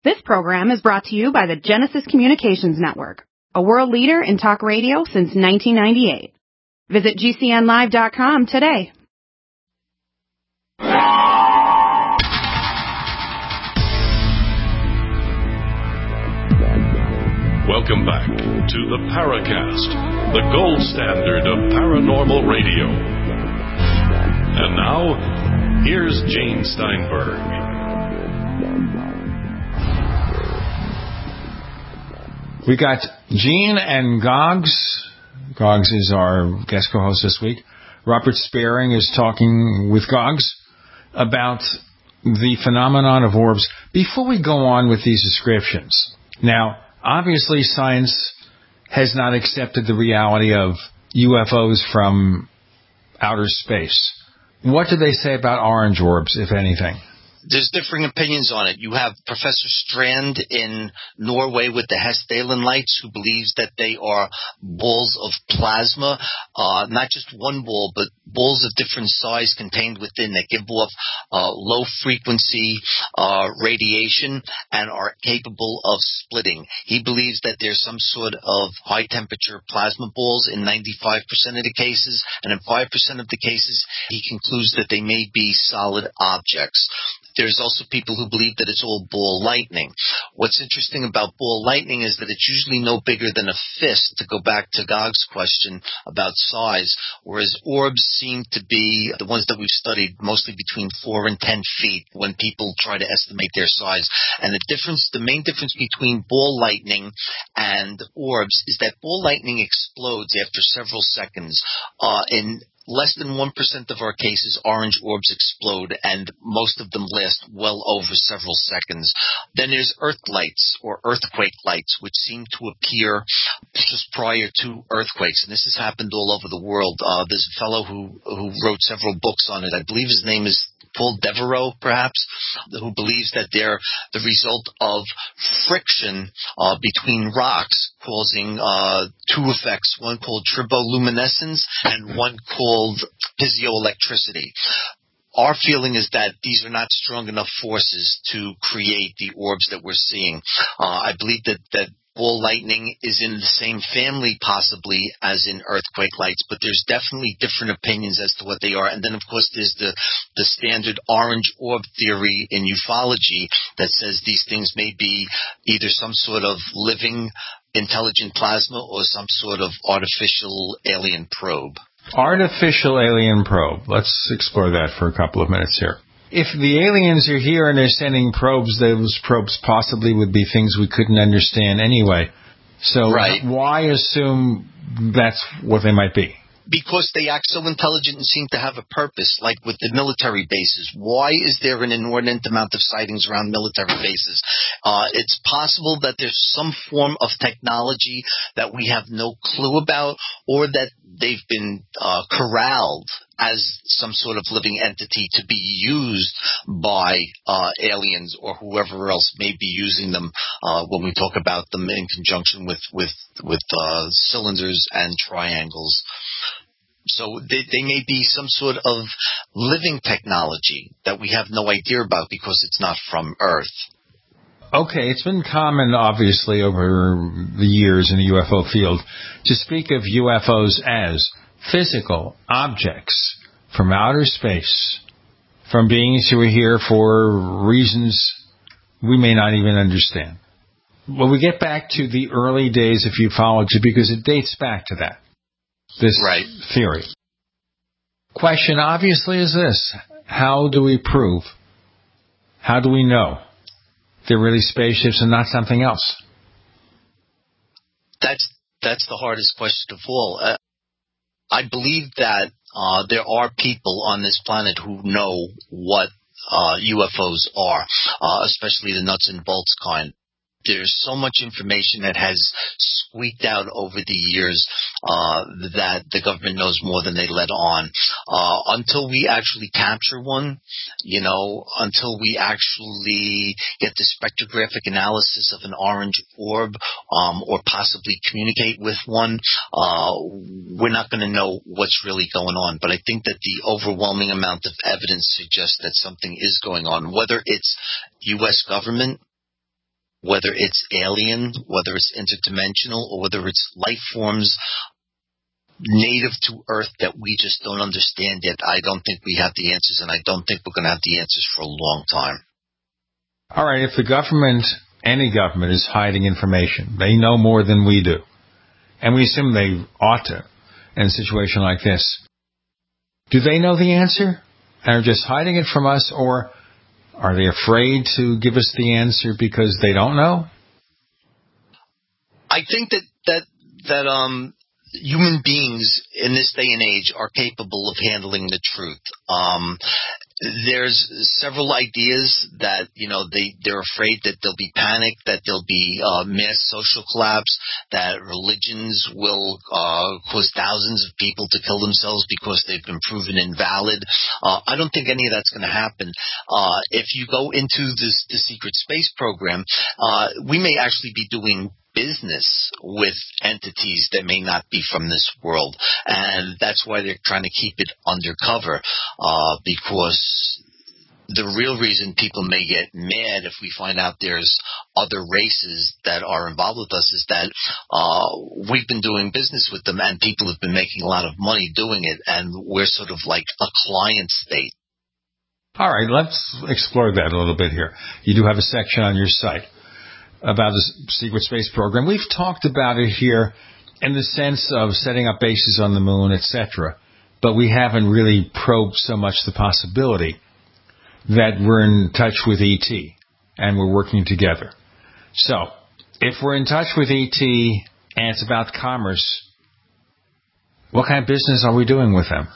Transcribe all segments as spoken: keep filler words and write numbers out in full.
This program is brought to you by the Genesis Communications Network, a world leader in talk radio since nineteen ninety-eight. Visit G C N live dot com today. Welcome back to the Paracast, the gold standard of paranormal radio. And now, here's Gene Steinberg. We got Gene and Gogs. Gogs is our guest co-host this week. Robert Sparing is talking with Gogs about the phenomenon of orbs. Before we go on with these descriptions, now, obviously science has not accepted the reality of U F Os from outer space. What do they say about orange orbs, if anything? There's differing opinions on it. You have Professor Strand in Norway with the Hessdalen lights, who believes that they are balls of plasma, uh, not just one ball, but balls of different size contained within that give off uh, low-frequency uh, radiation and are capable of splitting. He believes that there's some sort of high-temperature plasma balls in ninety-five percent of the cases, and in five percent of the cases, he concludes that they may be solid objects. There's also people who believe that it's all ball lightning. What's interesting about ball lightning is that it's usually no bigger than a fist, to go back to Gog's question about size, whereas orbs seem to be, the ones that we've studied, mostly between four and ten feet when people try to estimate their size. And the difference, the main difference between ball lightning and orbs is that ball lightning explodes after several seconds. Uh, in Less than one percent of our cases, orange orbs explode, and most of them last well over several seconds. Then there's earth lights, or earthquake lights, which seem to appear just prior to earthquakes. And this has happened all over the world. Uh, there's a fellow who, who wrote several books on it. I believe his name is Paul Devereaux, perhaps, who believes that they're the result of friction uh, between rocks, causing uh, two effects, one called triboluminescence and one called piezoelectricity. Our feeling is that these are not strong enough forces to create the orbs that we're seeing. Uh, I believe that, that ball lightning is in the same family possibly as in earthquake lights, but there's definitely different opinions as to what they are. And then, of course, there's the, the standard orange orb theory in ufology that says these things may be either some sort of living intelligent plasma or some sort of artificial alien probe. Artificial alien probe. Let's explore that for a couple of minutes here. If the aliens are here and they're sending probes, those probes possibly would be things we couldn't understand anyway. So right. Why assume that's what they might be? Because they act so intelligent and seem to have a purpose, like with the military bases. Why is there an inordinate amount of sightings around military bases? Uh, it's possible that there's some form of technology that we have no clue about, or that they've been uh, corralled as some sort of living entity to be used by uh, aliens or whoever else may be using them uh, when we talk about them in conjunction with, with, with uh, cylinders and triangles. So they, they may be some sort of living technology that we have no idea about because it's not from Earth. Okay, it's been common, obviously, over the years in the U F O field to speak of U F Os as physical objects from outer space, from beings who are here for reasons we may not even understand. Well, we get back to the early days of ufology because it dates back to that. This right. theory. Question obviously is this: how do we prove? How do we know they're really spaceships and not something else? That's that's the hardest question of all. Uh, I believe that uh, there are people on this planet who know what uh, U F Os are, uh, especially the nuts and bolts kind. There's so much information that has squeaked out over the years uh, that the government knows more than they let on. Uh, until we actually capture one, you know, until we actually get the spectrographic analysis of an orange orb um, or possibly communicate with one, uh, we're not going to know what's really going on. But I think that the overwhelming amount of evidence suggests that something is going on, whether it's U S government, whether it's alien, whether it's interdimensional, or whether it's life forms native to Earth that we just don't understand yet. I don't think we have the answers, and I don't think we're going to have the answers for a long time. All right, if the government, any government, is hiding information, they know more than we do, and we assume they ought to in a situation like this, do they know the answer and are just hiding it from us, or are they afraid to give us the answer because they don't know? I think that that that um human beings in this day and age are capable of handling the truth. Um, there's several ideas that, you know, they, they're afraid that there'll be panic, that there'll be uh, mass social collapse, that religions will uh, cause thousands of people to kill themselves because they've been proven invalid. Uh, I don't think any of that's going to happen. Uh, if you go into this the secret space program, uh, we may actually be doing business with entities that may not be from this world, and that's why they're trying to keep it undercover, uh, because the real reason people may get mad if we find out there's other races that are involved with us is that uh, we've been doing business with them, and people have been making a lot of money doing it, and we're sort of like a client state. All right, let's explore that a little bit here. You do have a section on your site about the secret space program. We've talked about it here in the sense of setting up bases on the moon, et cetera, but we haven't really probed so much the possibility that we're in touch with E T and we're working together. So, if we're in touch with E T and it's about commerce, what kind of business are we doing with them?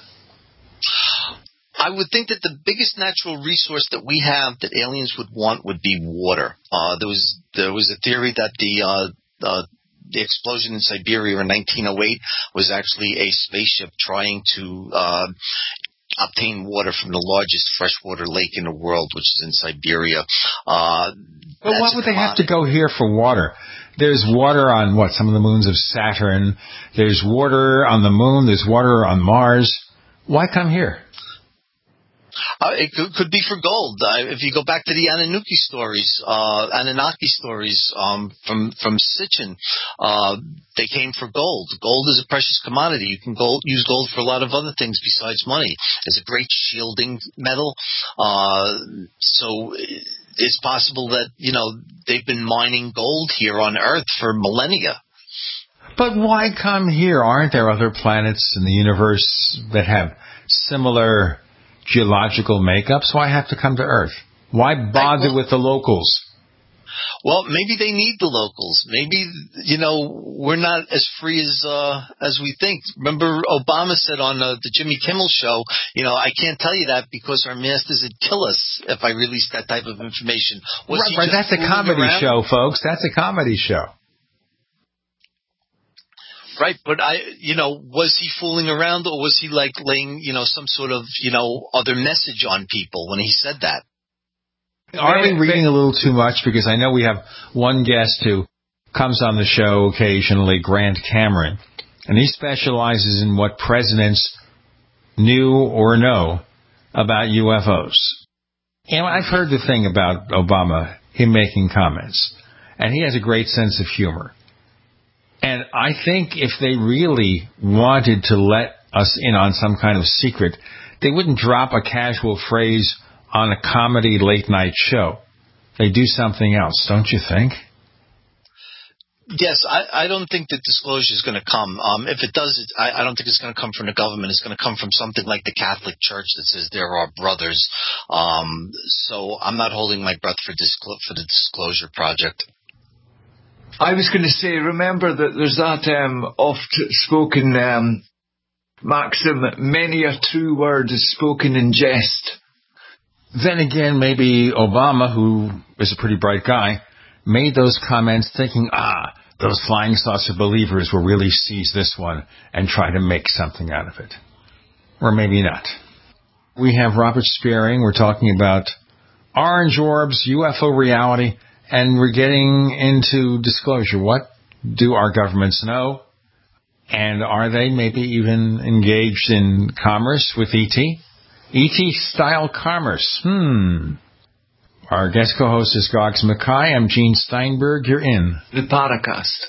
I would think that the biggest natural resource that we have that aliens would want would be water. Uh, there was there was a theory that the uh, uh, the explosion in Siberia in nineteen oh eight was actually a spaceship trying to uh, obtain water from the largest freshwater lake in the world, which is in Siberia. Uh, but why would they have to go here for water? There's water on, what, some of the moons of Saturn. There's water on the moon. There's water on Mars. Why come here? Uh, it could, could be for gold. Uh, if you go back to the Anunnaki stories, uh, Anunnaki stories um, from from Sitchin, uh, they came for gold. Gold is a precious commodity. You can gold, use gold for a lot of other things besides money. It's a great shielding metal. Uh, so it's possible that, you know, they've been mining gold here on Earth for millennia. But why come here? Aren't there other planets in the universe that have similar geological makeups? Why have to come to Earth? Why bother well, with the locals? Well, maybe they need the locals. Maybe, you know, we're not as free as uh, as we think. Remember, Obama said on uh, the Jimmy Kimmel show, you know, I can't tell you that because our masters would kill us if I released that type of information. Was right, right. That's a comedy around? show, folks. That's a comedy show. Right, but I, you know, was he fooling around, or was he like laying, you know, some sort of, you know, other message on people when he said that? Are we reading a little too much? Because I know we have one guest who comes on the show occasionally, Grant Cameron, and he specializes in what presidents knew or know about U F Os. You know, I've heard the thing about Obama, him making comments, and he has a great sense of humor. And I think if they really wanted to let us in on some kind of secret, they wouldn't drop a casual phrase on a comedy late-night show. They do something else, don't you think? Yes, I, I don't think that disclosure is going to come. Um, if it does, it, I, I don't think it's going to come from the government. It's going to come from something like the Catholic Church that says there are brothers. Um, so I'm not holding my breath for, disclo- for the Disclosure Project. I was going to say, remember that there's that um, oft-spoken um, maxim, many a true word is spoken in jest. Then again, maybe Obama, who is a pretty bright guy, made those comments thinking, ah, those flying saucer believers will really seize this one and try to make something out of it. Or maybe not. We have Robert Spearing. We're talking about orange orbs, U F O reality, and we're getting into disclosure. What do our governments know? And are they maybe even engaged in commerce with E T? E T-style commerce. Hmm. Our guest co-host is Gogs Mackay. I'm Gene Steinberg. You're in The Paracast.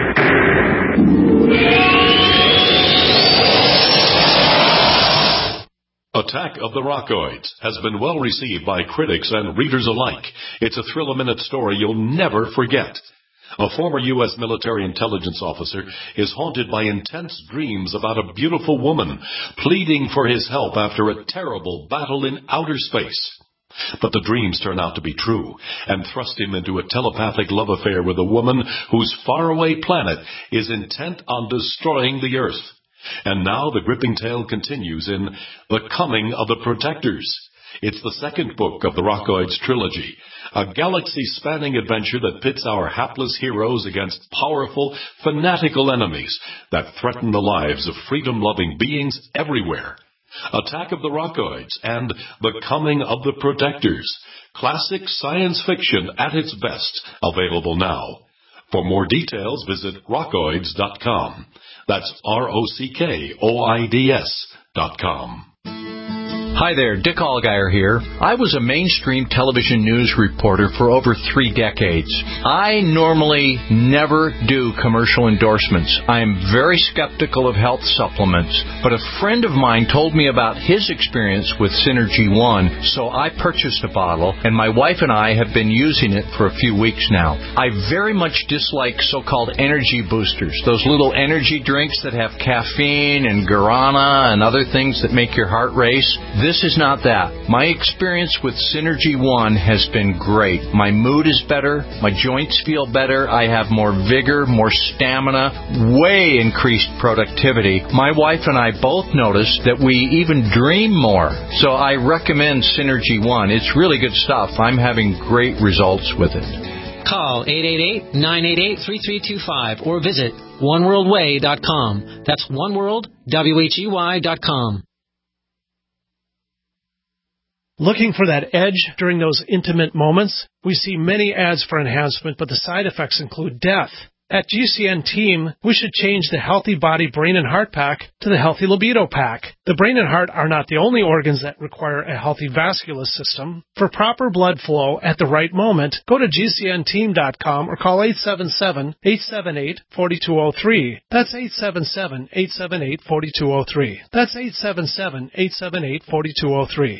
Attack of the Rockoids has been well received by critics and readers alike. It's a thrill-a-minute story you'll never forget. A former U S military intelligence officer is haunted by intense dreams about a beautiful woman pleading for his help after a terrible battle in outer space. But the dreams turn out to be true and thrust him into a telepathic love affair with a woman whose faraway planet is intent on destroying the Earth. And now the gripping tale continues in The Coming of the Protectors. It's the second book of the Rockoids trilogy, a galaxy-spanning adventure that pits our hapless heroes against powerful, fanatical enemies that threaten the lives of freedom-loving beings everywhere. Attack of the Rockoids and The Coming of the Protectors. Classic science fiction at its best. Available now. For more details, visit rockoids dot com. That's R O C K O I D S dot com. Hi there, Dick Allgaier here. I was a mainstream television news reporter for over three decades. I normally never do commercial endorsements. I am very skeptical of health supplements, but a friend of mine told me about his experience with Synergy One, so I purchased a bottle, and my wife and I have been using it for a few weeks now. I very much dislike so-called energy boosters, those little energy drinks that have caffeine and guarana and other things that make your heart race. This is not that. My experience with Synergy One has been great. My mood is better. My joints feel better. I have more vigor, more stamina, way increased productivity. My wife and I both noticed that we even dream more. So I recommend Synergy One. It's really good stuff. I'm having great results with it. Call eight eight eight, nine eight eight, three three two five or visit one world way dot com. That's oneworld, W H E Y dot com. Looking for that edge during those intimate moments? We see many ads for enhancement, but the side effects include death. At G C N Team, we should change the Healthy Body, Brain, and Heart Pack to the Healthy Libido Pack. The brain and heart are not the only organs that require a healthy vascular system. For proper blood flow at the right moment, go to G C N team dot com or call eight seven seven, eight seven eight, four two zero three. That's eight seven seven, eight seven eight, four two zero three. That's eight seven seven, eight seven eight, four two zero three.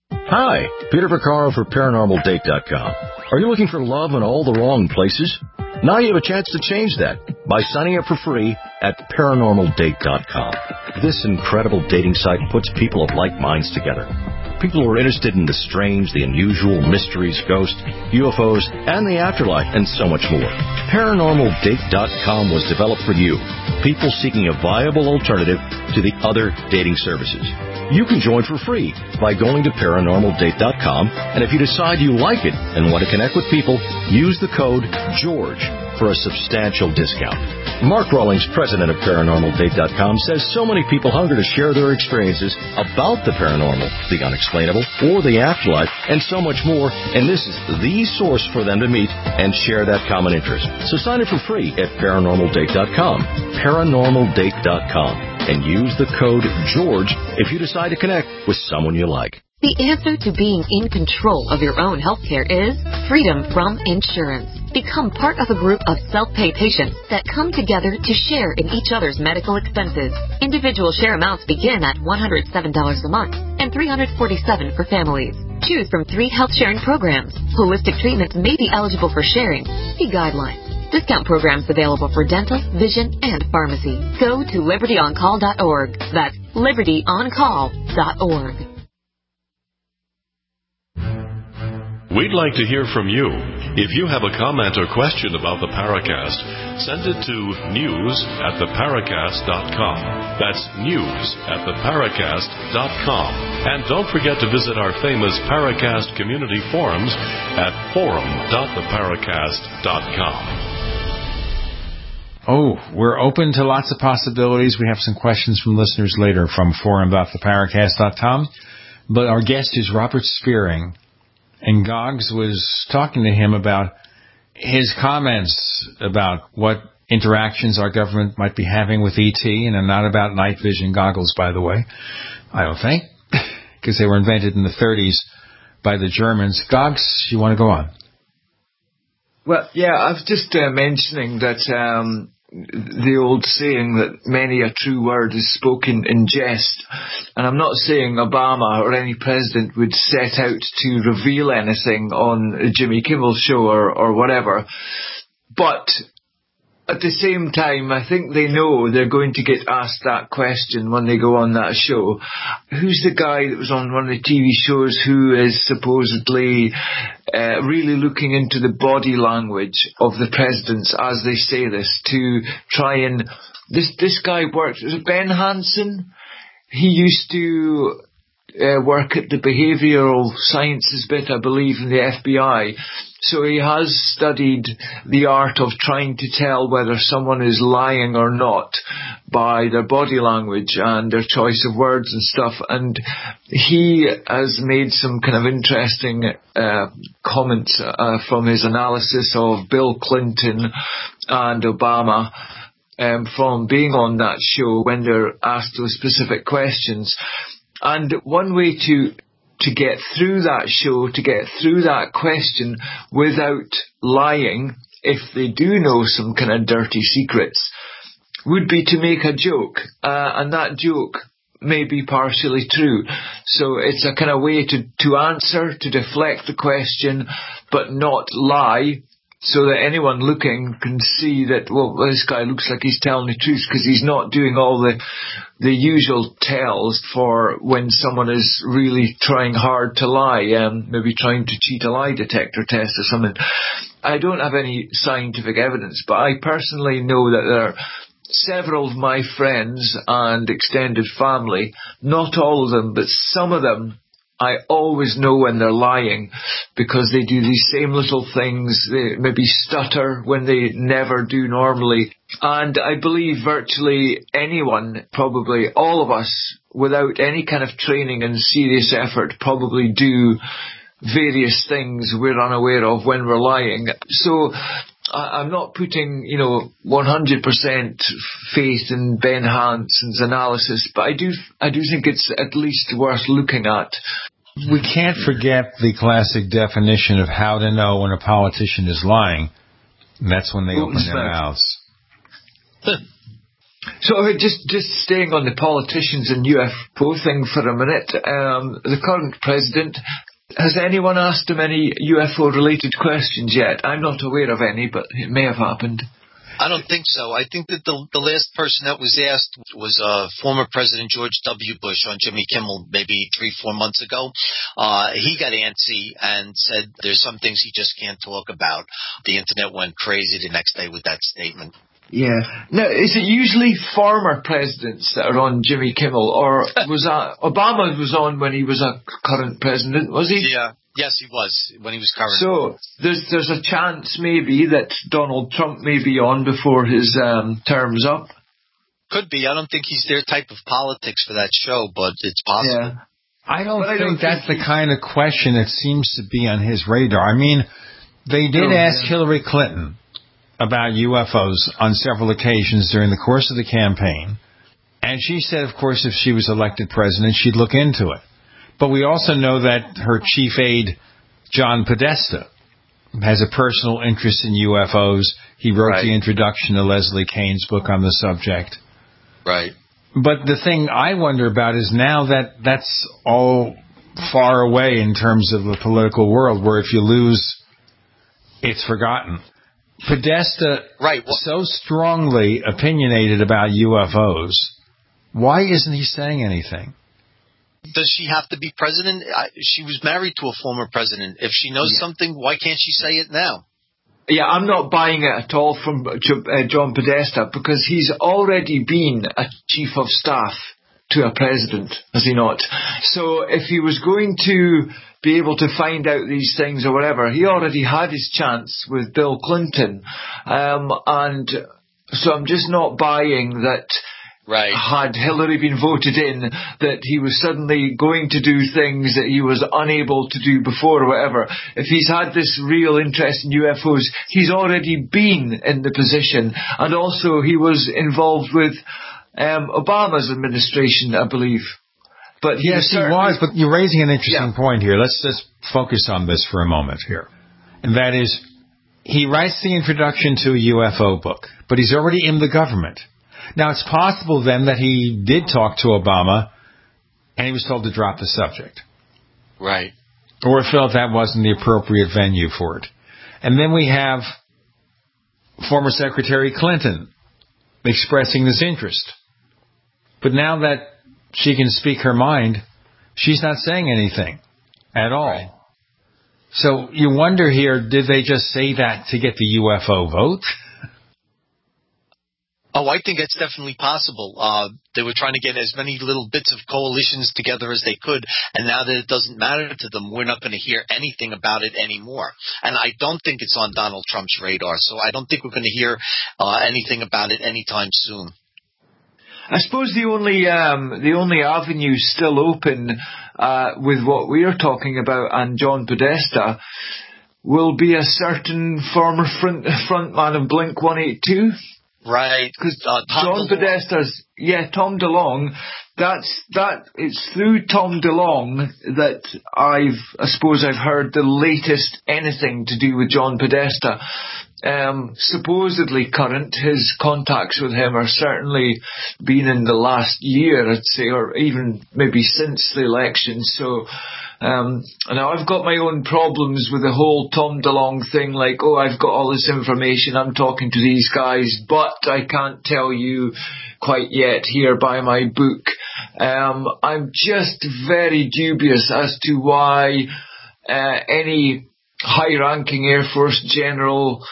Hi, Peter Vaccaro for Paranormal Date dot com. Are you looking for love in all the wrong places? Now you have a chance to change that by signing up for free at Paranormal Date dot com. This incredible dating site puts people of like minds together. People who are interested in the strange, the unusual, mysteries, ghosts, U F Os, and the afterlife, and so much more. Paranormal Date dot com was developed for you, people seeking a viable alternative to the other dating services. You can join for free by going to Paranormal Date dot com, and if you decide you like it and want to connect with people, use the code GEORGE for a substantial discount. Mark Rawlings, president of Paranormal Date dot com, says so many people hunger to share their experiences about the paranormal, the unexplainable, or the afterlife, and so much more, and this is the source for them to meet and share that common interest. So sign up for free at Paranormal Date dot com, Paranormal Date dot com, and use the code GEORGE if you decide to connect with someone you like. The answer to being in control of your own healthcare is freedom from insurance. Become part of a group of self-pay patients that come together to share in each other's medical expenses. Individual share amounts begin at one hundred seven dollars a month and three hundred forty-seven dollars for families. Choose from three health sharing programs. Holistic treatments may be eligible for sharing. See guidelines. Discount programs available for dental, vision, and pharmacy. Go to liberty on call dot org. That's liberty on call dot org. We'd like to hear from you. If you have a comment or question about the Paracast, send it to news at the paracast dot com. That's news at the paracast dot com. And don't forget to visit our famous Paracast community forums at forum dot the paracast dot com. Oh, we're open to lots of possibilities. We have some questions from listeners later from forum dot the paracast dot com. But our guest is Robert Spearing. And Gogs was talking to him about his comments about what interactions our government might be having with E T, and not about night vision goggles, by the way. I don't think, because they were invented in the thirties by the Germans. Gogs, you want to go on? Well, yeah, I was just uh, mentioning that um, the old saying that many a true word is spoken in jest. And I'm not saying Obama or any president would set out to reveal anything on a Jimmy Kimmel show or, or whatever. But at the same time, I think they know they're going to get asked that question when they go on that show. Who's the guy that was on one of the T V shows who is supposedly uh, really looking into the body language of the presidents as they say this to try and... This this guy worked... Was it Ben Hansen? He used to uh, work at the behavioural sciences bit, I believe, in the F B I. So he has studied the art of trying to tell whether someone is lying or not by their body language and their choice of words and stuff. And he has made some kind of interesting uh, comments uh, from his analysis of Bill Clinton and Obama um, from being on that show when they're asked those specific questions. And one way to to get through that show, to get through that question without lying, if they do know some kind of dirty secrets, would be to make a joke. Uh, and that joke may be partially true. So it's a kind of way to, to answer, to deflect the question, but not lie, so that anyone looking can see that, well, this guy looks like he's telling the truth, because he's not doing all the the usual tells for when someone is really trying hard to lie, um, maybe trying to cheat a lie detector test or something. I don't have any scientific evidence, but I personally know that there are several of my friends and extended family, not all of them, but some of them, I always know when they're lying, because they do these same little things. They maybe stutter when they never do normally. And I believe virtually anyone, probably all of us, without any kind of training and serious effort, probably do various things we're unaware of when we're lying. So I'm not putting, you know, one hundred percent faith in Ben Hanson's analysis, but I do, I do think it's at least worth looking at. We can't forget the classic definition of how to know when a politician is lying. And that's when they open their mouths. So just just staying on the politicians and U F O thing for a minute, um, the current president, has anyone asked him any U F O related questions yet? I'm not aware of any, but it may have happened. I don't think so. I think that the the last person that was asked was uh, former President George W. Bush on Jimmy Kimmel maybe three, four months ago. Uh, he got antsy and said there's some things he just can't talk about. The Internet went crazy the next day with that statement. Yeah. Now, is it usually former presidents that are on Jimmy Kimmel, or was that Obama was on when he was a current president, was he? Yeah. Yes, he was when he was current. So there's there's a chance maybe that Donald Trump may be on before his um, term's up. Could be. I don't think he's their type of politics for that show, but it's possible. Yeah. I don't but think I don't that's think the kind of question that seems to be on his radar. I mean, they did no, ask yeah. Hillary Clinton about U F Os on several occasions during the course of the campaign. And she said, of course, if she was elected president, she'd look into it. But we also know that her chief aide, John Podesta, has a personal interest in U F Os. He wrote right. the introduction to Leslie Kane's book on the subject. Right. But the thing I wonder about is now that that's all far away in terms of the political world, where if you lose, it's forgotten. Podesta, right. well, so strongly opinionated about U F Os, why isn't he saying anything? Does she have to be president? I, she was married to a former president. If she knows yeah. something, why can't she say it now? Yeah, I'm not buying it at all from John Podesta, because he's already been a chief of staff to a president, has he not? So if he was going to be able to find out these things or whatever, he already had his chance with Bill Clinton. Um, and so I'm just not buying that. Right. Had Hillary been voted in, that he was suddenly going to do things that he was unable to do before or whatever. If he's had this real interest in U F Os, he's already been in the position. And also he was involved with um, Obama's administration, I believe. But he yes, he was. But you're raising an interesting yeah. point here. Let's just focus on this for a moment here, and that is, he writes the introduction to a U F O book, but he's already in the government. Now, it's possible then that he did talk to Obama, and he was told to drop the subject. Right. Or felt that wasn't the appropriate venue for it. And then we have former Secretary Clinton expressing this interest. But now that she can speak her mind, she's not saying anything at all. Right. So you wonder here, did they just say that to get the U F O vote? Oh, I think it's definitely possible. Uh, they were trying to get as many little bits of coalitions together as they could, and now that it doesn't matter to them, we're not going to hear anything about it anymore. And I don't think it's on Donald Trump's radar, so I don't think we're going to hear uh, anything about it anytime soon. I suppose the only um, the only avenue still open uh, with what we are talking about and John Podesta will be a certain former front frontman of Blink one eighty-two. Right, because uh, John Podesta's, yeah, Tom DeLonge. That's that. It's through Tom DeLonge that I've, I suppose, I've heard the latest anything to do with John Podesta. Um, supposedly current. His contacts with him are certainly been in the last year, I'd say, or even maybe since the election. So. Um, now I've got my own problems with the whole Tom DeLonge thing, like, oh, I've got all this information, I'm talking to these guys, but I can't tell you quite yet here by my book. Um, I'm just very dubious as to why uh, any high-ranking Air Force general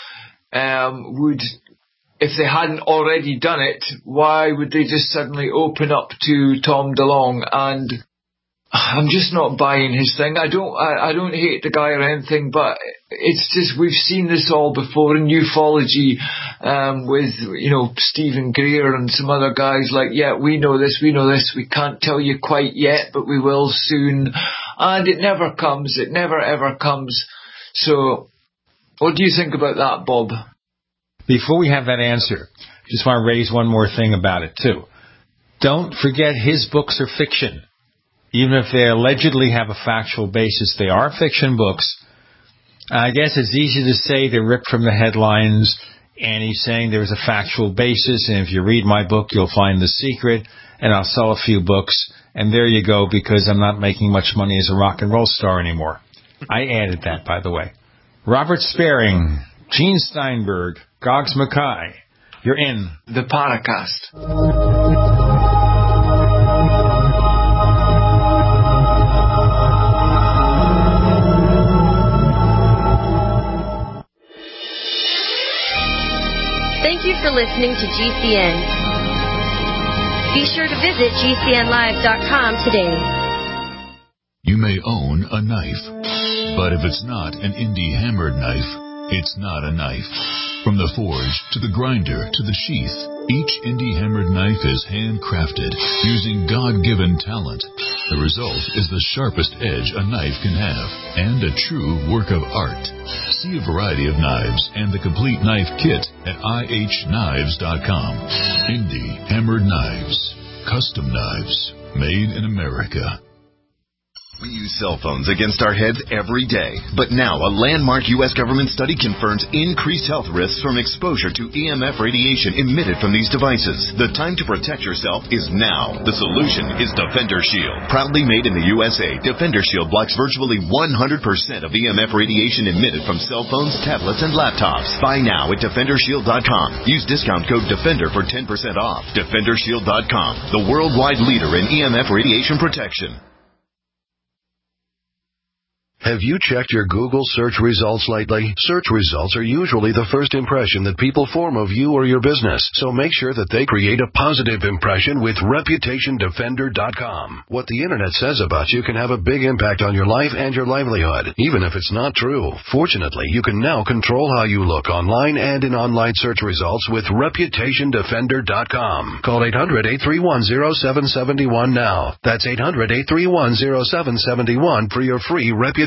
um, would, if they hadn't already done it, why would they just suddenly open up to Tom DeLonge? And I'm just not buying his thing. I don't, I, I don't hate the guy or anything, but it's just, we've seen this all before in ufology, um, with, you know, Stephen Greer and some other guys like, yeah, we know this, we know this, we can't tell you quite yet, but we will soon. And it never comes, it never ever comes. So, what do you think about that, Bob? Before we have that answer, I just want to raise one more thing about it, too. Don't forget his books are fiction. Even if they allegedly have a factual basis, they are fiction books. I guess it's easy to say they're ripped from the headlines, and he's saying there's a factual basis, and if you read my book, you'll find the secret, and I'll sell a few books, and there you go, because I'm not making much money as a rock and roll star anymore. I added that, by the way. Robert Sparing, Gene Steinberg, Gogs Mackay, you're in the Paracast. Thank you for listening to G C N. Be sure to visit G C N live dot com today. You may own a knife, but if it's not an indie hammered knife, it's not a knife. From the forge to the grinder to the sheath, each indie hammered knife is handcrafted using God-given talent. The result is the sharpest edge a knife can have and a true work of art. See a variety of knives and the complete knife kit at I H knives dot com. Indie hammered knives. Custom knives. Made in America. We use cell phones against our heads every day. But now a landmark U S government study confirms increased health risks from exposure to E M F radiation emitted from these devices. The time to protect yourself is now. The solution is Defender Shield. Proudly made in the U S A, Defender Shield blocks virtually one hundred percent of E M F radiation emitted from cell phones, tablets, and laptops. Buy now at Defender Shield dot com. Use discount code DEFENDER for ten percent off. Defender Shield dot com, the worldwide leader in E M F radiation protection. Have you checked your Google search results lately? Search results are usually the first impression that people form of you or your business, so make sure that they create a positive impression with Reputation Defender dot com. What the internet says about you can have a big impact on your life and your livelihood, even if it's not true. Fortunately, you can now control how you look online and in online search results with Reputation Defender dot com. Call eight hundred, eight three one, zero seven seven one now. That's eight hundred, eight three one, zero seven seven one for your free Reputation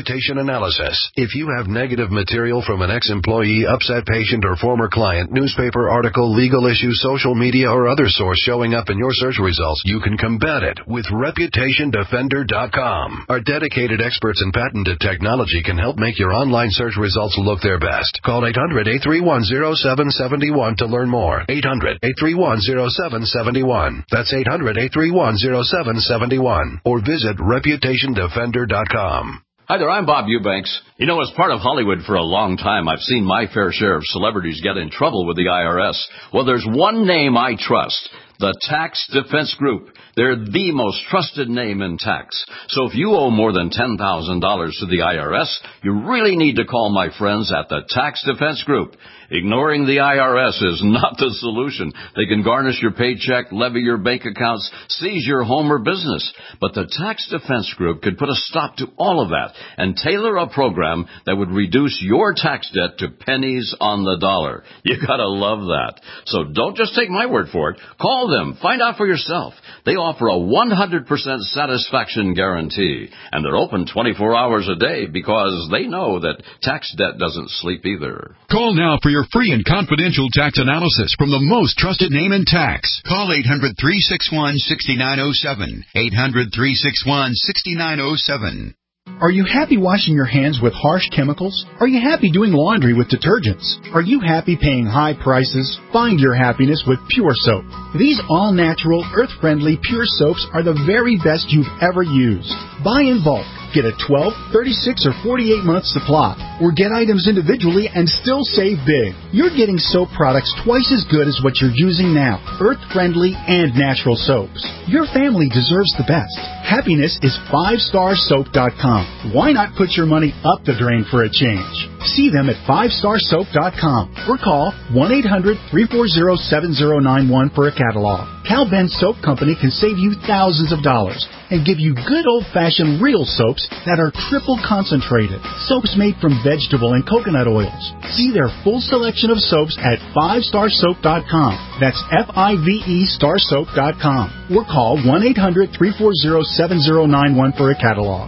Reputation Analysis. If you have negative material from an ex-employee, upset patient, or former client, newspaper article, legal issue, social media, or other source showing up in your search results, you can combat it with Reputation Defender dot com. Our dedicated experts in patented technology can help make your online search results look their best. Call eight hundred, eight three one, zero seven seven one to learn more. eight hundred, eight three one, zero seven seven one. That's eight hundred, eight three one, zero seven seven one. Or visit Reputation Defender dot com. Hi there, I'm Bob Eubanks. You know, as part of Hollywood for a long time, I've seen my fair share of celebrities get in trouble with the I R S. Well, there's one name I trust, the Tax Defense Group. They're the most trusted name in tax. So if you owe more than ten thousand dollars to the I R S, you really need to call my friends at the Tax Defense Group. Ignoring the I R S is not the solution. They can garnish your paycheck, levy your bank accounts, seize your home or business. But the Tax Defense Group could put a stop to all of that and tailor a program that would reduce your tax debt to pennies on the dollar. You gotta love that. So don't just take my word for it. Call them. Find out for yourself. They offer a one hundred percent satisfaction guarantee. And they're open twenty-four hours a day because they know that tax debt doesn't sleep either. Call now for your free and confidential tax analysis from the most trusted name in tax. Call eight hundred, three six one, six nine zero seven. eight hundred, three six one, six nine zero seven. Are you happy washing your hands with harsh chemicals? Are you happy doing laundry with detergents? Are you happy paying high prices? Find your happiness with Pure Soap. These all-natural, earth-friendly Pure Soaps are the very best you've ever used. Buy in bulk. Get a twelve, thirty-six, or forty-eight month supply, or get items individually and still save big. You're getting soap products twice as good as what you're using now, earth-friendly and natural soaps. Your family deserves the best. Happiness is five star soap dot com. Why not put your money up the drain for a change? See them at five star soap dot com or call one eight hundred, three four zero, seven zero nine one for a catalog. Cal Ben Soap Company can save you thousands of dollars and give you good old-fashioned real soaps that are triple concentrated. Soaps made from vegetable and coconut oils. See their full selection of soaps at five star soap dot com. That's F I V E star soap dot com. Or call one eight hundred, three four zero, seven zero nine one for a catalog.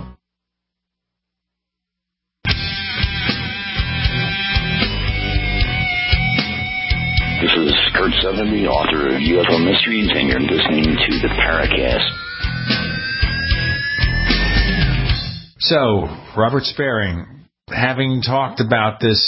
This is Kurt Sotheby, author of U F O Mysteries, and you're listening to the Paracast. So, Robert Sparing, having talked about this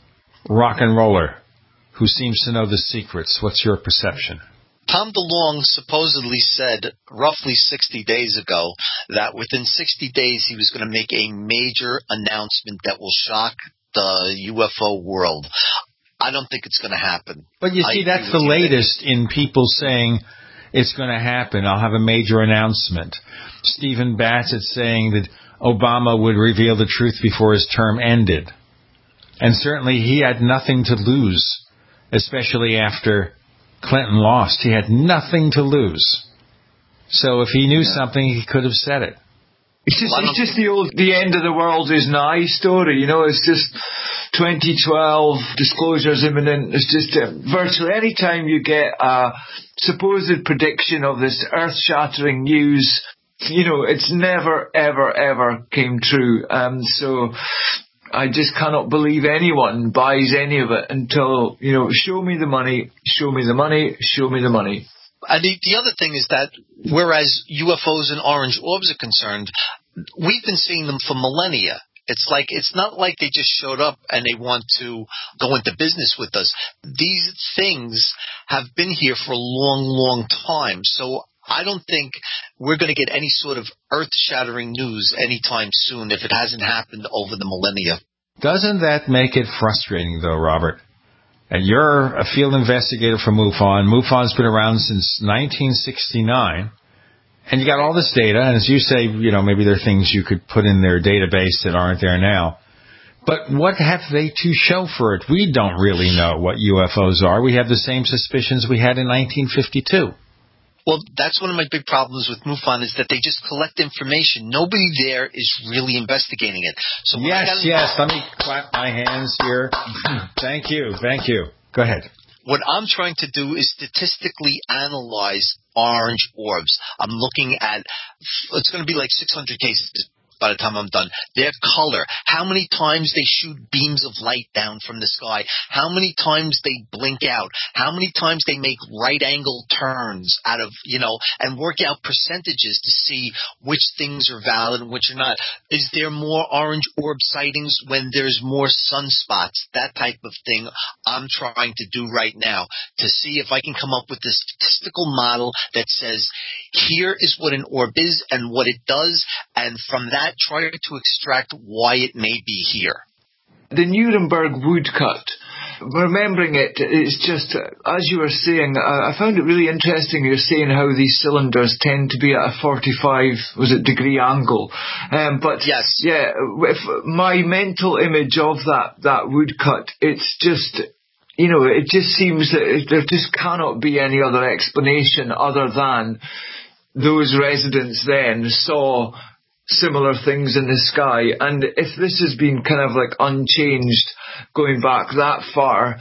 rock and roller who seems to know the secrets, what's your perception? Tom DeLonge supposedly said roughly sixty days ago that within sixty days he was going to make a major announcement that will shock the U F O world. I don't think it's going to happen. But you see, I that's the latest in people saying it's going to happen. I'll have a major announcement. Stephen Bassett saying that Obama would reveal the truth before his term ended. And certainly he had nothing to lose, especially after Clinton lost. He had nothing to lose. So if he knew something, he could have said it. It's just, it's just the old, the end of the world is nigh story, you know, it's just twenty twelve, disclosures imminent. It's just uh, virtually any time you get a supposed prediction of this earth-shattering news, you know, it's never, ever, ever came true. Um, so I just cannot believe anyone buys any of it until, you know, show me the money, show me the money, show me the money. And the, the other thing is that whereas U F Os and orange orbs are concerned, we've been seeing them for millennia. It's like, it's not like they just showed up and they want to go into business with us. These things have been here for a long, long time. So I don't think we're going to get any sort of earth-shattering news anytime soon if it hasn't happened over the millennia. Doesn't that make it frustrating, though, Robert? And you're a field investigator for MUFON. MUFON's been around since nineteen sixty-nine. And you got all this data, and as you say, you know, maybe there are things you could put in their database that aren't there now. But what have they to show for it? We don't really know what U F Os are. We have the same suspicions we had in nineteen fifty-two. Well, that's one of my big problems with MUFON is that they just collect information. Nobody there is really investigating it. So yes, yes. Let me clap my hands here. Thank you. Thank you. Go ahead. What I'm trying to do is statistically analyze orange orbs. I'm looking at, it's going to be like six hundred cases. by the time I'm done. Their color, how many times they shoot beams of light down from the sky, how many times they blink out, how many times they make right angle turns out of, you know, and work out percentages to see which things are valid and which are not. Is there more orange orb sightings when there's more sunspots? That type of thing I'm trying to do right now to see if I can come up with a statistical model that says here is what an orb is and what it does, and from that try to extract why it may be here. The Nuremberg woodcut, remembering it, it's just, as you were saying, I found it really interesting you're saying how these cylinders tend to be at a forty-five, was it, degree angle. Um, but, yes. yeah, if my mental image of that, that woodcut, it's just, you know, it just seems that there just cannot be any other explanation other than those residents then saw similar things in the sky. And if this has been kind of like unchanged going back that far,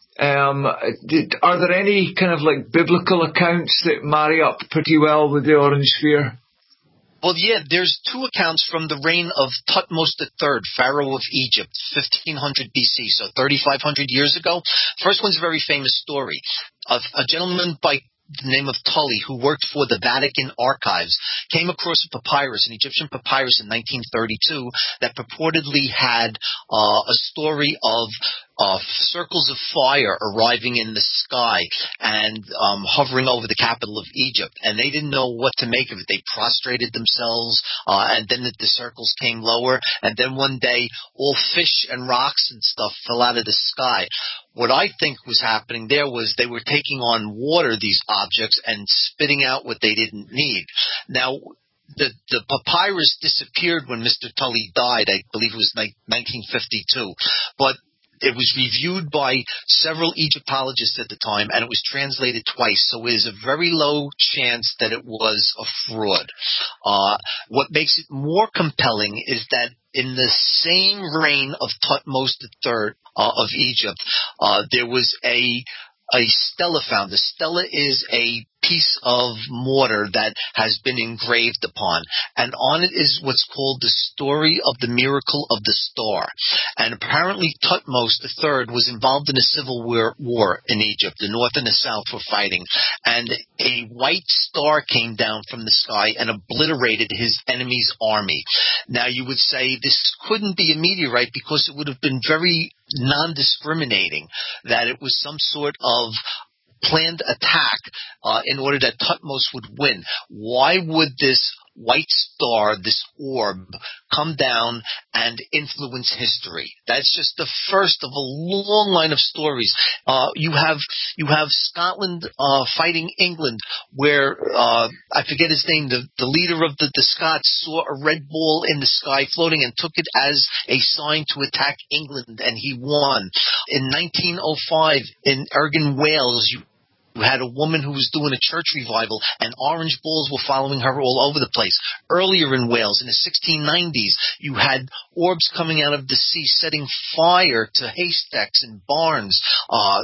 um, did, are there any kind of like biblical accounts that marry up pretty well with the orange sphere? Well, yeah, there's two accounts from the reign of Thutmose the Third, Pharaoh of Egypt, fifteen hundred B C, so thirty-five hundred years ago. First one's a very famous story of a gentleman by the name of Tully, who worked for the Vatican archives, came across a papyrus, an Egyptian papyrus in nineteen thirty-two, that purportedly had uh, a story of uh, circles of fire arriving in the sky and um, hovering over the capital of Egypt. And they didn't know what to make of it. They prostrated themselves, uh, and then the, the circles came lower. And then one day, all fish and rocks and stuff fell out of the sky. What I think was happening there was they were taking on water, these objects, and spitting out what they didn't need. Now, the, the papyrus disappeared when Mister Tully died. I believe it was like nineteen fifty-two. But it was reviewed by several Egyptologists at the time, and it was translated twice. So it is a very low chance that it was a fraud. Uh, what makes it more compelling is that in the same reign of Thutmose the Third uh, of Egypt, uh, there was a a stela found. The stela is a piece of mortar that has been engraved upon, and on it is what's called the story of the miracle of the star. And apparently Thutmose the Third was involved in a civil war, war in Egypt. The north and the south were fighting, and a white star came down from the sky and obliterated his enemy's army. Now you would say this couldn't be a meteorite because it would have been very non-discriminating, that it was some sort of planned attack uh, in order that Thutmose would win. Why would this white star, this orb, come down and influence history? That's just the first of a long line of stories. Uh, you have you have Scotland uh, fighting England, where uh, I forget his name. The, the leader of the, the Scots saw a red ball in the sky floating and took it as a sign to attack England, and he won. In nineteen oh five, in Ergen, Wales, you You had a woman who was doing a church revival, and orange balls were following her all over the place. Earlier in Wales, in the sixteen nineties, you had orbs coming out of the sea setting fire to haystacks and barns. Uh,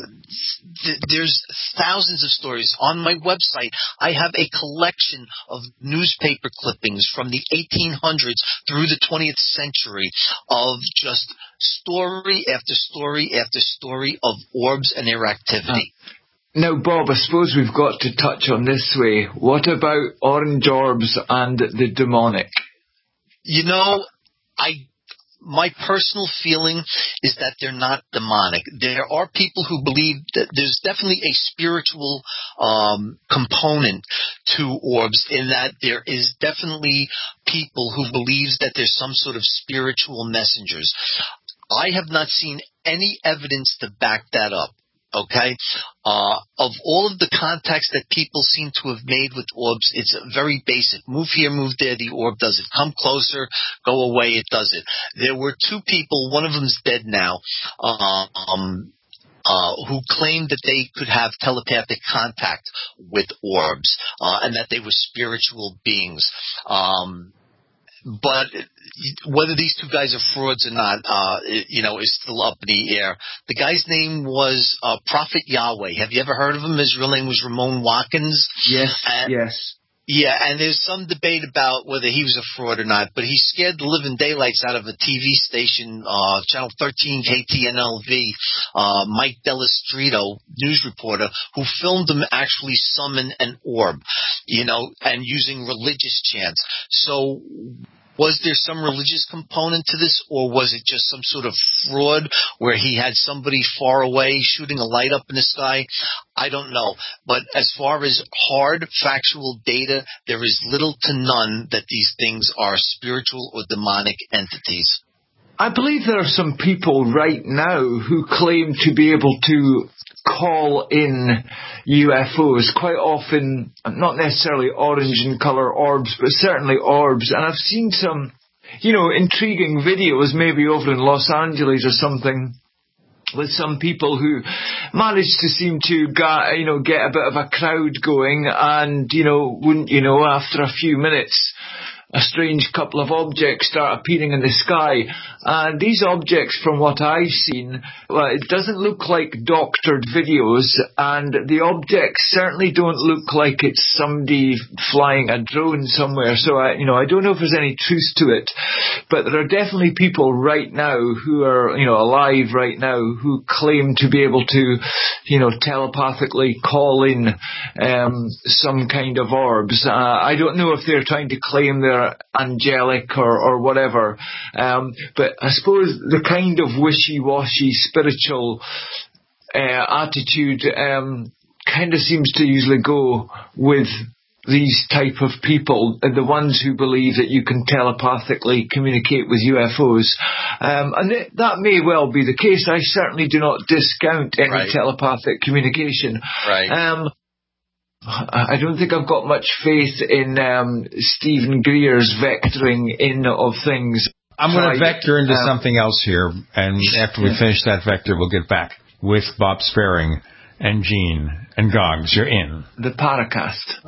th- there's thousands of stories. On my website, I have a collection of newspaper clippings from the eighteen hundreds through the twentieth century of just story after story after story of orbs and their activity. Uh. Now, Bob, I suppose we've got to touch on this way. What about orange orbs and the demonic? You know, I my personal feeling is that they're not demonic. There are people who believe that there's definitely a spiritual um, component to orbs, in that there is definitely people who believes that there's some sort of spiritual messengers. I have not seen any evidence to back that up. Okay, uh, of all of the contacts that people seem to have made with orbs, it's very basic. Move here, move there, the orb does it. Come closer, go away, it does it. There were two people, one of them's dead now, uh, um, uh, who claimed that they could have telepathic contact with orbs, uh, and that they were spiritual beings. Um, But whether these two guys are frauds or not, uh, it, you know, is still up in the air. The guy's name was uh, Prophet Yahweh. Have you ever heard of him? His real name was Ramon Watkins. Yes, and, yes. Yeah, and there's some debate about whether he was a fraud or not, but he scared the living daylights out of a T V station, uh, Channel thirteen K T N L V, uh, Mike Delestrito, news reporter, who filmed him actually summon an orb, you know, and using religious chants. So, was there some religious component to this, or was it just some sort of fraud where he had somebody far away shooting a light up in the sky? I don't know. But as far as hard, factual data, there is little to none that these things are spiritual or demonic entities. I believe there are some people right now who claim to be able to call in U F Os, quite often not necessarily orange in colour orbs, but certainly orbs. And I've seen some, you know, intriguing videos, maybe over in Los Angeles or something, with some people who managed to seem to get, you know, get a bit of a crowd going, and, you know, wouldn't you know, after a few minutes, a strange couple of objects start appearing in the sky. And these objects, from what I've seen, well, it doesn't look like doctored videos, and the objects certainly don't look like it's somebody flying a drone somewhere. So, I, you know, I don't know if there's any truth to it, but there are definitely people right now who are, you know, alive right now who claim to be able to, you know, telepathically call in um, some kind of orbs. Uh, I don't know if they're trying to claim they're angelic or, or whatever, um, but I suppose the kind of wishy-washy spiritual uh, attitude um, kind of seems to usually go with these type of people, the ones who believe that you can telepathically communicate with U F Os. Um, and th- that may well be the case. I certainly do not discount any right. telepathic communication. Right. Um, I don't think I've got much faith in um, Stephen Greer's vectoring in of things. I'm going to vector into um, something else here, and after we yeah. finish that vector, we'll get back with Bob Sparing and Gene and Gogs. You're in the Paracast.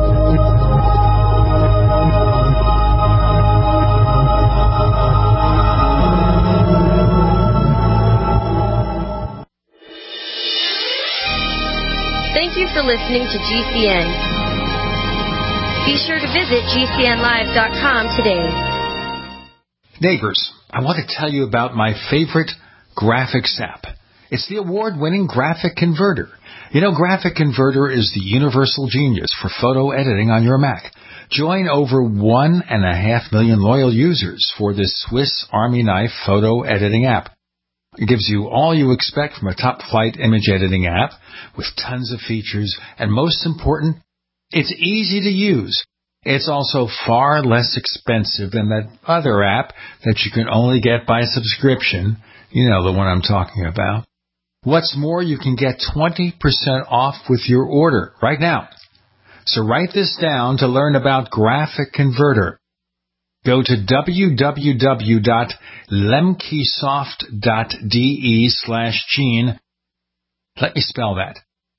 Thank you for listening to G C N. Be sure to visit G C N live dot com today. Neighbors, I want to tell you about my favorite graphics app. It's the award-winning Graphic Converter. You know, Graphic Converter is the universal genius for photo editing on your Mac. Join over one and a half million loyal users for this Swiss Army knife photo editing app. It gives you all you expect from a top-flight image editing app with tons of features, and most important, it's easy to use. It's also far less expensive than that other app that you can only get by subscription. You know the one I'm talking about. What's more, you can get twenty percent off with your order right now. So write this down to learn about Graphic Converter. Go to www.lemkesoft.de slash Gene. Let me spell that.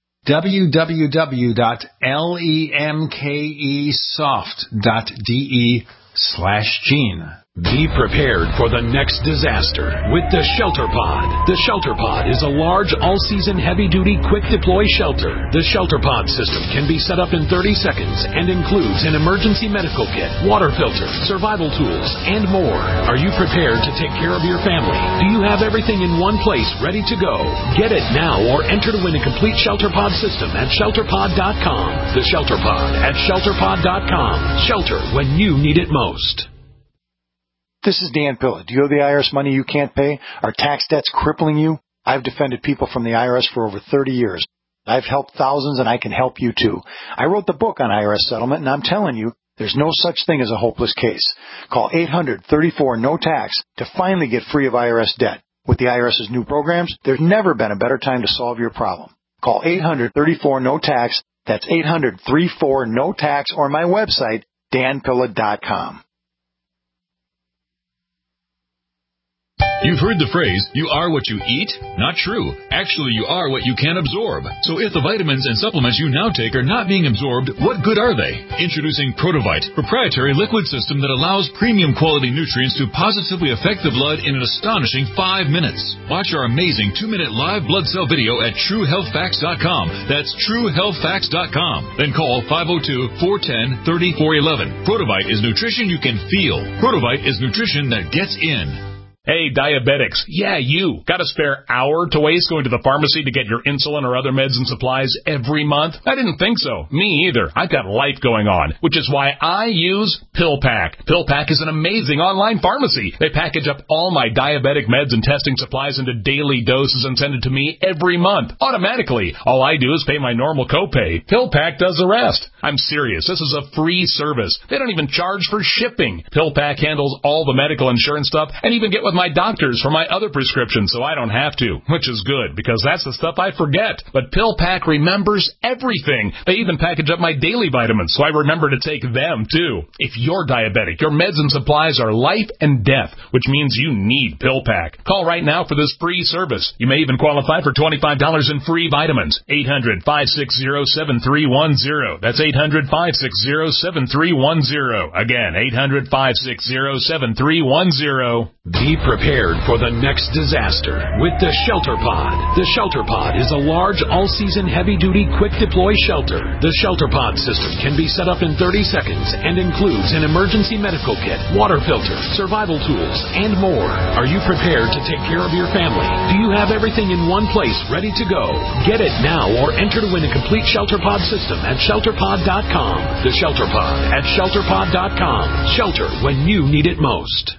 www.lemkesoft.de slash Gene. Be prepared for the next disaster with the Shelter Pod. The Shelter Pod is a large, all-season, heavy-duty, quick-deploy shelter. The Shelter Pod system can be set up in thirty seconds and includes an emergency medical kit, water filter, survival tools, and more. Are you prepared to take care of your family? Do you have everything in one place ready to go? Get it now or enter to win a complete Shelter Pod system at shelter pod dot com. The Shelter Pod at shelter pod dot com. Shelter when you need it most. This is Dan Pilla. Do you owe the I R S money you can't pay? Are tax debts crippling you? I've defended people from the I R S for over thirty years. I've helped thousands, and I can help you too. I wrote the book on I R S settlement, and I'm telling you, there's no such thing as a hopeless case. Call eight hundred, thirty-four, no tax to finally get free of I R S debt. With the IRS's new programs, there's never been a better time to solve your problem. Call eight hundred, thirty-four, no tax. That's eight hundred, thirty-four, no tax, or my website, dan pilla dot com. You've heard the phrase, you are what you eat? Not true. Actually, you are what you can absorb. So if the vitamins and supplements you now take are not being absorbed, what good are they? Introducing Protovite, proprietary liquid system that allows premium quality nutrients to positively affect the blood in an astonishing five minutes. Watch our amazing two-minute live blood cell video at true health facts dot com. That's true health facts dot com. Then call five oh two, four one oh, three four one one. Protovite is nutrition you can feel. Protovite is nutrition that gets in. Hey, diabetics. Yeah, you. Got a spare hour to waste going to the pharmacy to get your insulin or other meds and supplies every month? I didn't think so. Me either. I've got life going on, which is why I use PillPack. PillPack is an amazing online pharmacy. They package up all my diabetic meds and testing supplies into daily doses and send it to me every month, automatically. All I do is pay my normal copay. PillPack does the rest. I'm serious. This is a free service. They don't even charge for shipping. PillPack handles all the medical insurance stuff and even get with my doctors for my other prescriptions so I don't have to, which is good because that's the stuff I forget. But PillPack remembers everything. They even package up my daily vitamins so I remember to take them too. If you're diabetic, your meds and supplies are life and death, which means you need PillPack. Call right now for this free service. You may even qualify for twenty-five dollars in free vitamins. eight hundred, five six zero, seven three one zero. That's eight hundred, five six zero, seven three one zero. Again, eight hundred, five six zero, seven three one zero. Be prepared for the next disaster with the Shelter Pod. The Shelter Pod is a large, all-season, heavy-duty, quick-deploy shelter. The Shelter Pod system can be set up in thirty seconds and includes an emergency medical kit, water filter, survival tools, and more. Are you prepared to take care of your family? Do you have everything in one place ready to go? Get it now or enter to win a complete Shelter Pod system at shelter pod dot com. The Shelter Pod at shelter pod dot com. Shelter when you need it most.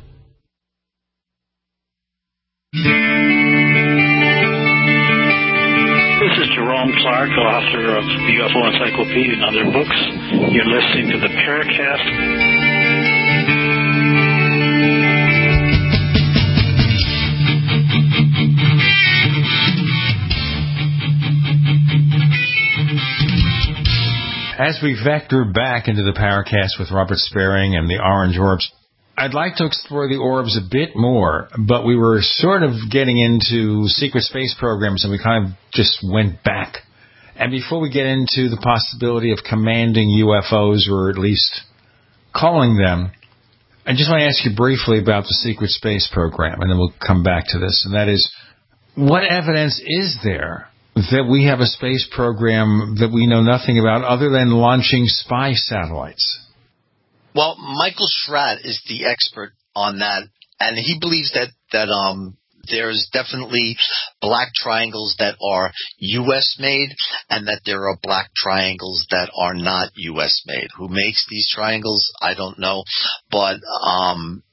This is Jerome Clark, author of the U F O Encyclopedia and other books. You're listening to the Paracast. As we vector back into the Paracast with Robert Sparing and the Orange Orbs, I'd like to explore the orbs a bit more, but we were sort of getting into secret space programs and we kind of just went back. And before we get into the possibility of commanding U F Os, or at least calling them, I just want to ask you briefly about the secret space program, and then we'll come back to this. And that is, what evidence is there that we have a space program that we know nothing about other than launching spy satellites? Well, Michael Schratt is the expert on that, and he believes that that um there's definitely black triangles that are U S made, and that there are black triangles that are not U S made. Who makes these triangles? I don't know, but um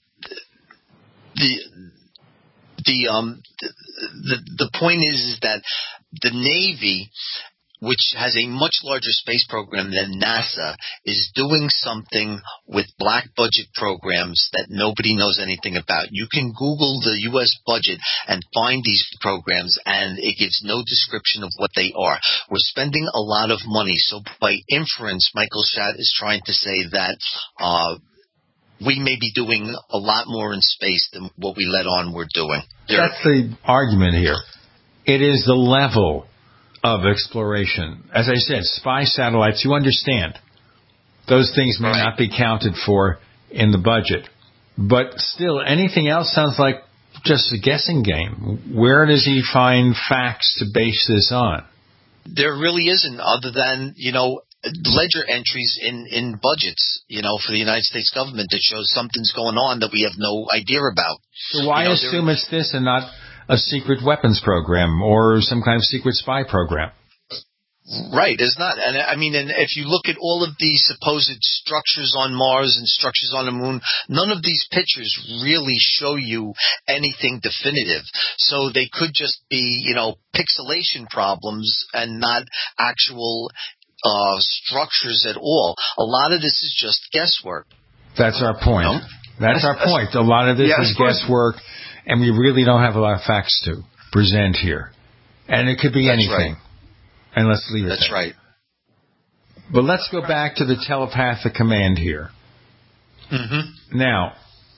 the the um the the point is, is that the Navy, which has a much larger space program than NASA, is doing something with black budget programs that nobody knows anything about. You can Google the U S budget and find these programs, and it gives no description of what they are. We're spending a lot of money, so by inference, Michael Schratt is trying to say that uh, we may be doing a lot more in space than what we let on we're doing. There That's the argument here. It is the level of exploration. As I said, spy satellites, you understand. Those things may right. not be counted for in the budget. But still, anything else sounds like just a guessing game. Where does he find facts to base this on? There really isn't, other than, you know, ledger entries in, in budgets, you know, for the United States government that shows something's going on that we have no idea about. So why you know, assume it's this and not a secret weapons program or some kind of secret spy program? Right, it's not. And I mean, and if you look at all of these supposed structures on Mars and structures on the Moon, none of these pictures really show you anything definitive. So they could just be, you know, pixelation problems and not actual uh, structures at all. A lot of this is just guesswork. That's our point. You know? That's our point. A lot of this yeah, is guesswork, and we really don't have a lot of facts to present here. And it could be That's anything. Right. And let's leave it That's there. right. But let's go back to the telepathic command here. Mm-hmm. Now,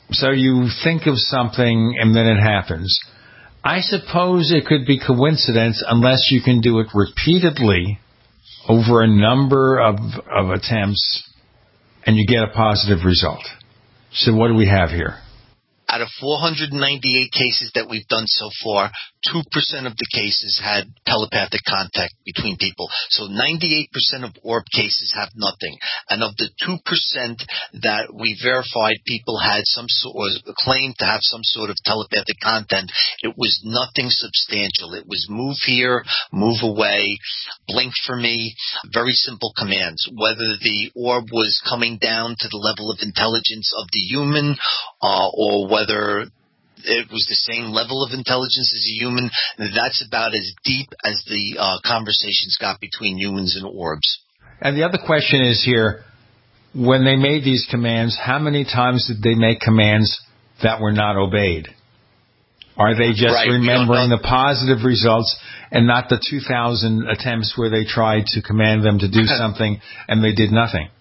So you think of something and then it happens. I suppose it could be coincidence unless you can do it repeatedly over a number of, of attempts and you get a positive result. So what do we have here? Out of four hundred ninety-eight cases that we've done so far, two percent of the cases had telepathic contact between people. So ninety-eight percent of orb cases have nothing. And of the two percent that we verified people had some sort, or claimed to have some sort of telepathic content, it was nothing substantial. It was move here, move away, blink for me, very simple commands. Whether the orb was coming down to the level of intelligence of the human, uh, or whether whether it was the same level of intelligence as a human, that's about as deep as the uh, conversations got between humans and orbs. And the other question is here, when they made these commands, how many times did they make commands that were not obeyed? Are they just right, remembering the positive results and not the two thousand attempts where they tried to command them to do something and they did nothing?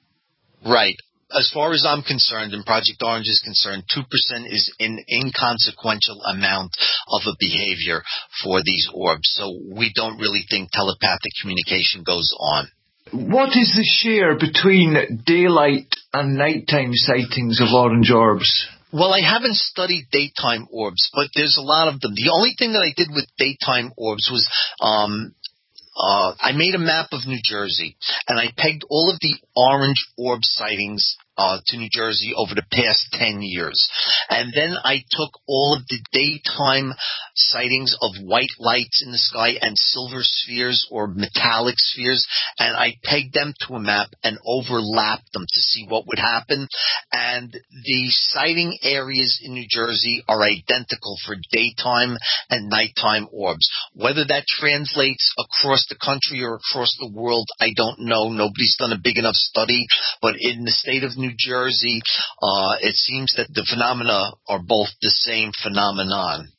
Right. As far as I'm concerned, and Project Orange is concerned, two percent is an inconsequential amount of a behavior for these orbs. So we don't really think telepathic communication goes on. What is the share between daylight and nighttime sightings of orange orbs? Well, I haven't studied daytime orbs, but there's a lot of them. The only thing that I did with daytime orbs was um Uh, I made a map of New Jersey, and I pegged all of the orange orb sightings uh, to New Jersey over the past ten years. And then I took all of the daytime sightings of white lights in the sky and silver spheres or metallic spheres, and I pegged them to a map and overlapped them to see what would happen. And the sighting areas in New Jersey are identical for daytime and nighttime orbs. Whether that translates across the country or across the world, I don't know. Nobody's done a big enough study. But in the state of New Jersey, uh, it seems that the phenomena are both the same phenomenon.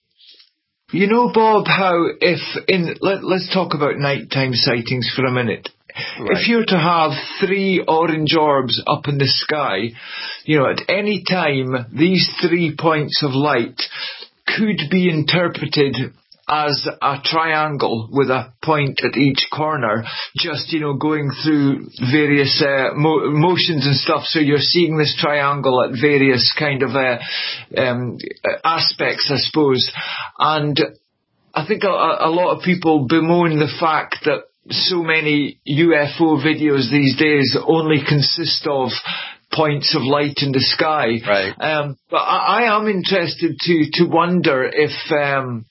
You know, Bob, how if in let, let's talk about nighttime sightings for a minute. Right. If you're to have three orange orbs up in the sky, you know, at any time, these three points of light could be interpreted as a triangle with a point at each corner, just, you know, going through various uh, mo- motions and stuff. So you're seeing this triangle at various kind of uh, um, aspects, I suppose. And I think a, a lot of people bemoan the fact that so many U F O videos these days only consist of points of light in the sky. Right. Um, but I, I am interested to to wonder if um,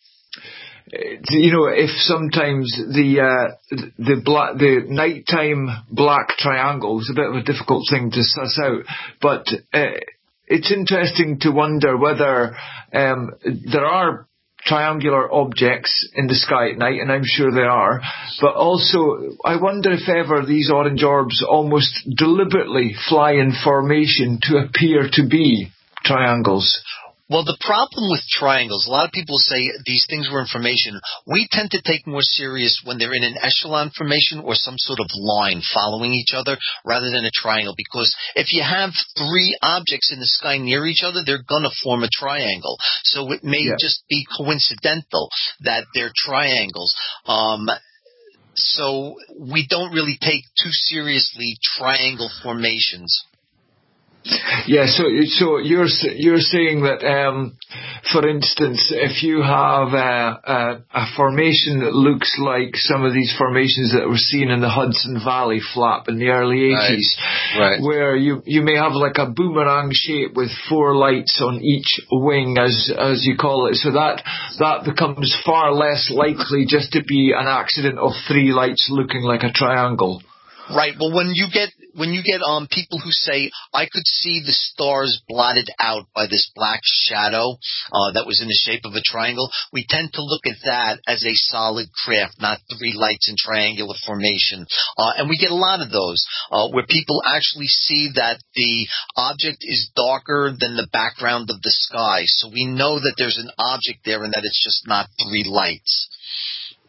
you know, if sometimes the uh, the black the nighttime black triangle is a bit of a difficult thing to suss out, but uh, it's interesting to wonder whether um, there are triangular objects in the sky at night, and I'm sure there are, but also I wonder if ever these orange orbs almost deliberately fly in formation to appear to be triangles. Well, the problem with triangles, a lot of people say these things were in formation. We tend to take more serious when they're in an echelon formation or some sort of line following each other rather than a triangle, because if you have three objects in the sky near each other, they're going to form a triangle. So it may yeah. just be coincidental that they're triangles. Um, so we don't really take too seriously triangle formations. Yeah, so so you're you're saying that, um, for instance, if you have a, a, a formation that looks like some of these formations that were seen in the Hudson Valley flap in the early eighties, right. Right. where you, you may have like a boomerang shape with four lights on each wing, as as you call it, so that that becomes far less likely just to be an accident of three lights looking like a triangle. Right. Well, when you get when you get um people who say I could see the stars blotted out by this black shadow uh, that was in the shape of a triangle, we tend to look at that as a solid craft, not three lights in triangular formation. Uh, and we get a lot of those uh, where people actually see that the object is darker than the background of the sky, so we know that there's an object there and that it's just not three lights.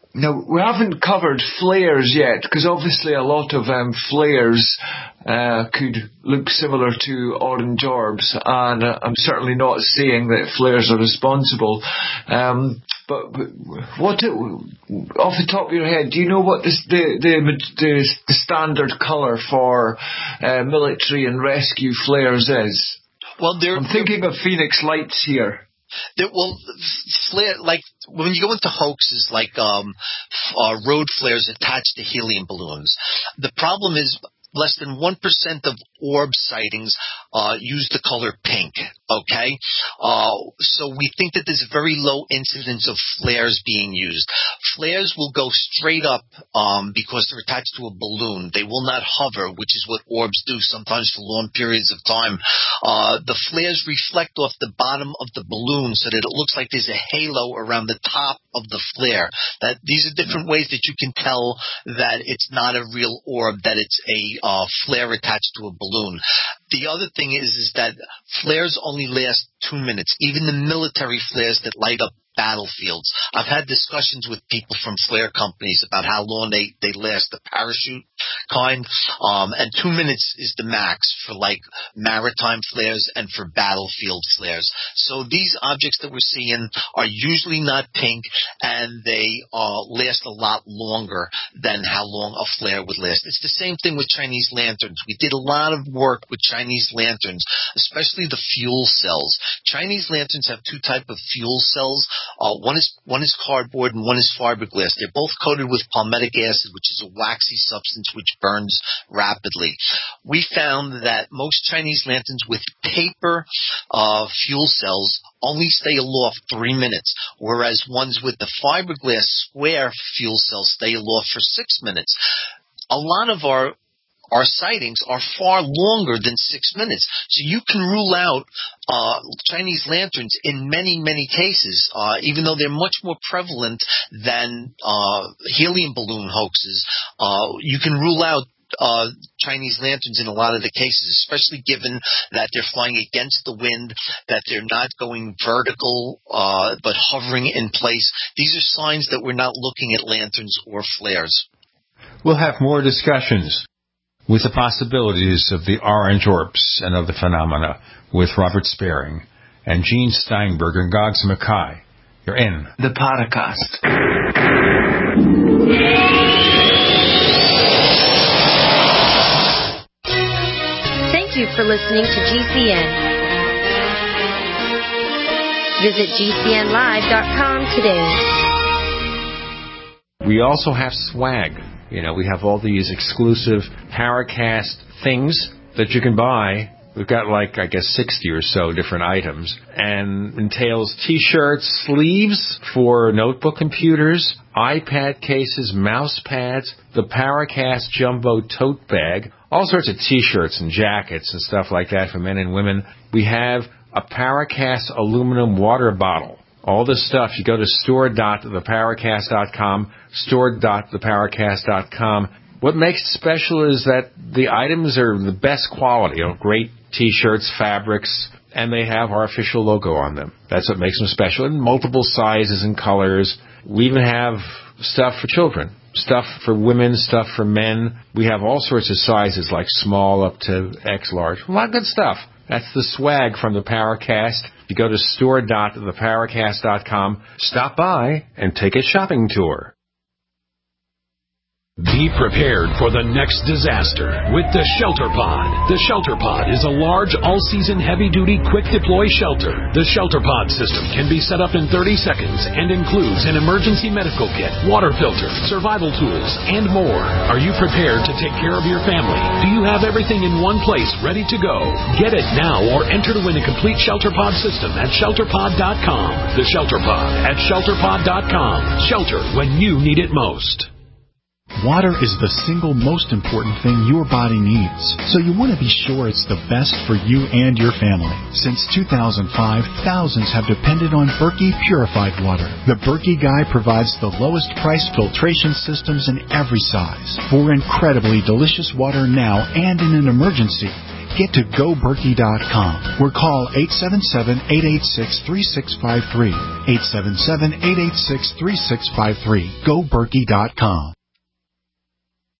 now, we haven't covered flares yet, because obviously a lot of um, flares uh, could look similar to orange orbs, and uh, I'm certainly not saying that flares are responsible. Um, but, but what, it, off the top of your head, do you know what the the the, the, the standard colour for uh, military and rescue flares is? Well, I'm thinking of Phoenix Lights here. There, well, flare, like when you go into hoaxes like um, uh, road flares attached to helium balloons, the problem is less than one percent of orb sightings uh, use the color pink, okay? Uh, so we think that there's a very low incidence of flares being used. Flares will go straight up um, because they're attached to a balloon. They will not hover, which is what orbs do sometimes for long periods of time. Uh, the flares reflect off the bottom of the balloon so that it looks like there's a halo around the top of the flare. That these are different ways that you can tell that it's not a real orb, that it's a uh, flare attached to a balloon. The other thing is, is that flares only last two minutes, even the military flares that light up battlefields. I've had discussions with people from flare companies about how long they, they last, the parachute kind, um, and two minutes is the max for like maritime flares and for battlefield flares. So these objects that we're seeing are usually not pink, and they uh, last a lot longer than how long a flare would last. It's the same thing with Chinese lanterns. We did a lot of work with Chinese lanterns, especially the fuel cells. Chinese lanterns have two types of fuel cells. Uh, one is one is cardboard and one is fiberglass. They're both coated with palmitic acid, which is a waxy substance which burns rapidly. We found that most Chinese lanterns with paper uh, fuel cells only stay aloft three minutes, whereas ones with the fiberglass square fuel cells stay aloft for six minutes. A lot of our Our sightings are far longer than six minutes. So you can rule out uh, Chinese lanterns in many, many cases, uh, even though they're much more prevalent than uh, helium balloon hoaxes. Uh, you can rule out uh, Chinese lanterns in a lot of the cases, especially given that they're flying against the wind, that they're not going vertical uh, but hovering in place. These are signs that we're not looking at lanterns or flares. We'll have more discussions with the possibilities of the orange orbs and of the phenomena with Robert Sparing and Gene Steinberg and Gogs Mackay. You're in the Paracast. Thank you for listening to G C N. Visit G C N live dot com today. We also have swag. You know, we have all these exclusive Paracast things that you can buy. We've got like, I guess, sixty or so different items, and entails T-shirts, sleeves for notebook computers, iPad cases, mouse pads, the Paracast Jumbo tote bag, all sorts of T-shirts and jackets and stuff like that for men and women. We have a Paracast aluminum water bottle. All this stuff, you go to store dot the paracast dot com, store dot the paracast dot com. What makes it special is that the items are the best quality, you know, great T-shirts, fabrics, and they have our official logo on them. That's what makes them special, in multiple sizes and colors. We even have stuff for children, stuff for women, stuff for men. We have all sorts of sizes, like small up to X large. A lot of good stuff. That's the swag from the Paracast. You go to store dot the paracast dot com, stop by, and take a shopping tour. Be prepared for the next disaster with the Shelter Pod. The Shelter Pod is a large, all-season, heavy-duty, quick-deploy shelter. The Shelter Pod system can be set up in thirty seconds and includes an emergency medical kit, water filter, survival tools, and more. Are you prepared to take care of your family? Do you have everything in one place ready to go? Get it now or enter to win a complete Shelter Pod system at shelter pod dot com. The Shelter Pod at shelter pod dot com. Shelter when you need it most. Water is the single most important thing your body needs, so you want to be sure it's the best for you and your family. Since two thousand five, thousands have depended on Berkey purified water. The Berkey Guy provides the lowest price filtration systems in every size for incredibly delicious water now and in an emergency. get to go berkey dot com or call eight seven seven, eight eight six, three six five three. eight seven seven, eight eight six, three six five three. go berkey dot com.